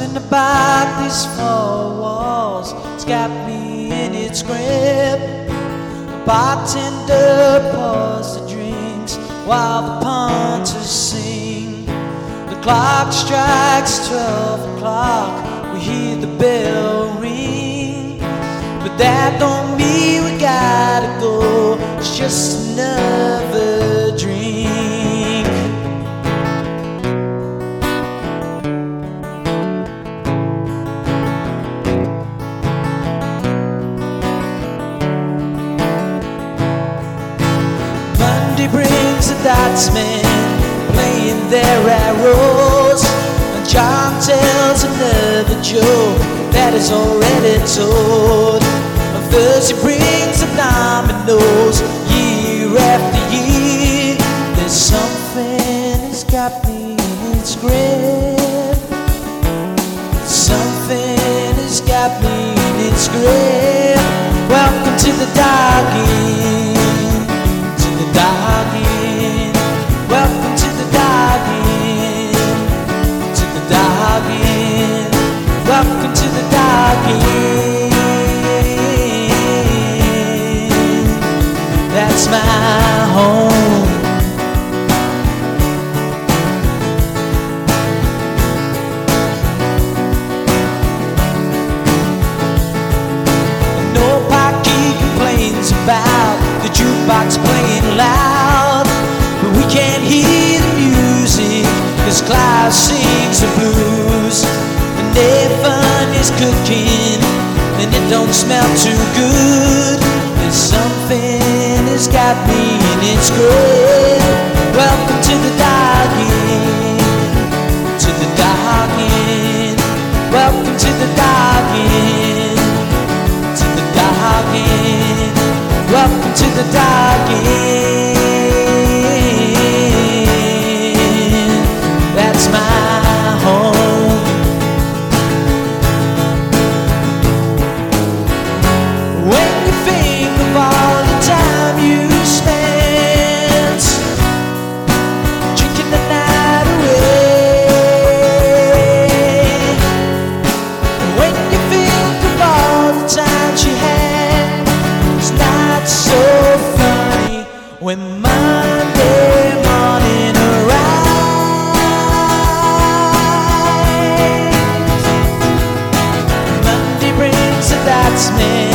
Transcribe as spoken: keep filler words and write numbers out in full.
Something about these four walls, it's got me in its grip. The bartender pours the drinks while the punters sing. The clock strikes twelve o'clock, we hear the bell ring. But that don't mean we gotta go, it's just another drink. Monday brings the Dutchman playing their arrows, and John tells another joke that is already told. And Thursday brings the dominoes year after year. There's something that's got me in its grip. Something has got me in its grip. Welcome to the dark end, to the dark end. Welcome to the dark end, to the dark end. Welcome to the dark end. That's my home. No pocky complains about the jukebox playing loud, but we can't hear the music, cause Clive sings the blues. And Nathan is cooking, and it don't smell too good. There's something that's got me in its grip. Welcome to the dark end, to the dark end. Welcome to the dark end, to the dark end. Welcome to the dark end. That's my home. When you think of all the time you spent drinking the night away, when you think of all the times you had, it's not so funny when Monday morning arrives. Monday brings the Dutchman